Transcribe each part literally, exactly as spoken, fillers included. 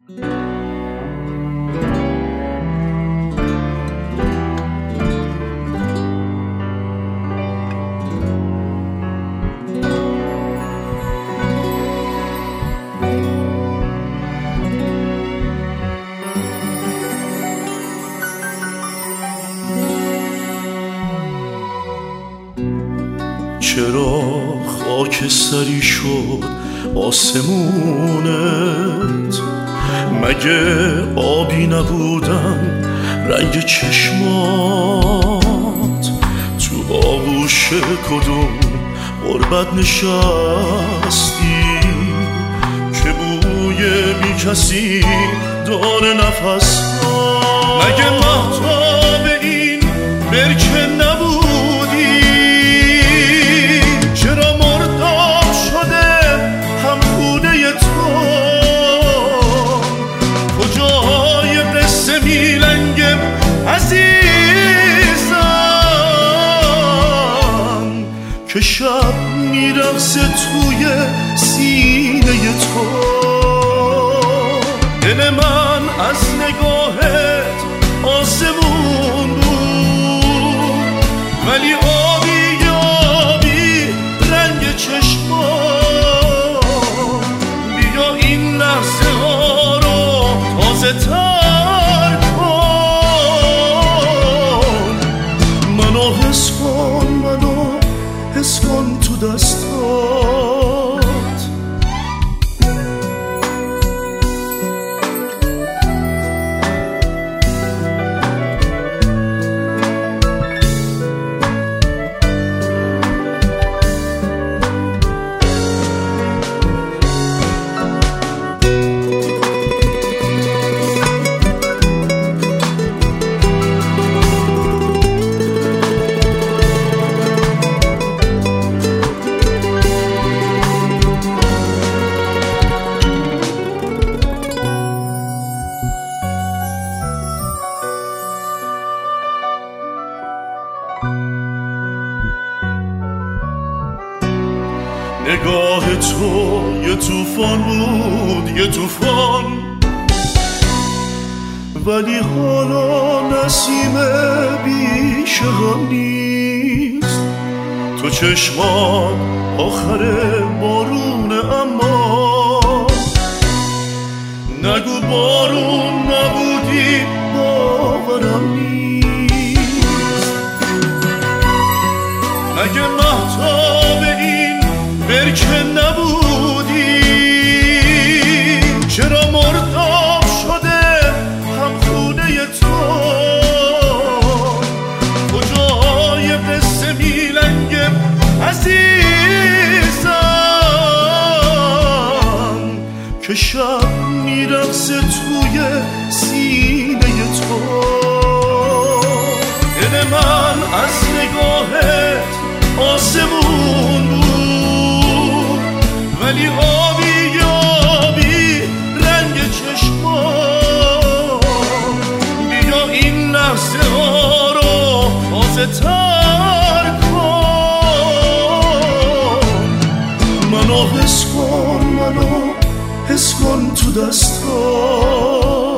چرا خاکستری شد آسمونت؟ مگه آبی نبودن رنگ چشمات؟ تو آغوش کدوم غربت نشستی که بوی بی کسی داره نفس ها؟ مگه مهتاب این برکه نبودی؟ چرا مرداب شده هم خونه تو؟ کجای قصه میلنگم عزیزم که شب میرقصه توی سینه تو؟ دل من از نگاهت آسمون بود، ولی آبی آبی رنگ چشمام. بیا این لحظه ها رو تازه تر کن، منو حس کن، منو حس کن تو دستات. نگاه تو یه طوفان بود، یه طوفان، ولی حالا نسیم بیشه هم نیست. تو چشمات آخر بارونه، اما نگو بارون نبودی، باورم نیست. مگه مهتاب این برکه نبودی؟ چرا مرداب شده هم خونه تو؟ کجای قصه میلنگم عزیزم که شب میرقصه توی سینه تو؟ دل من از نگاهت آسمون بود، ولی آبی آبی رنگ چشمام. بیا این لحظه ها رو تازه تر کن، منو حس کن، منو حس کن تو دستات.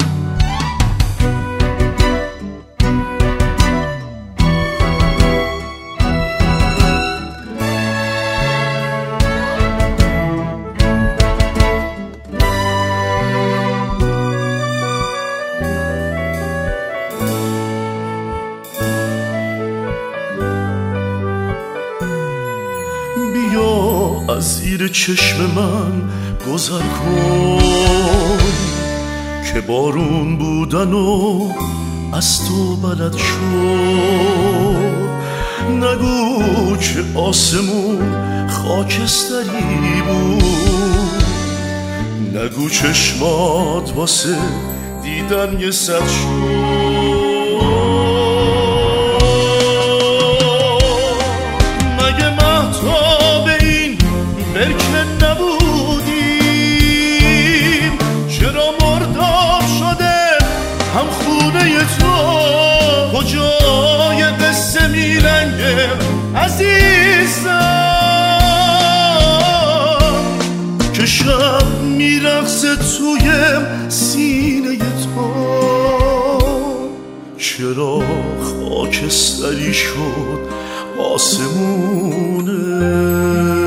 از زیر چشم من گذر کن که بارون بودن و از تو بلد شد. نگو که آسمون خاکستری بود، نگو چشمات واسه دیدن یه صد شد. مگه مهتاب این برکه نبودیم؟ چرا مرداب شده هم خونه تو؟ کجای قصه میلنگه عزیزم که شب میرقصه توی سینه تو، چرا خاکستری شد آسمونه.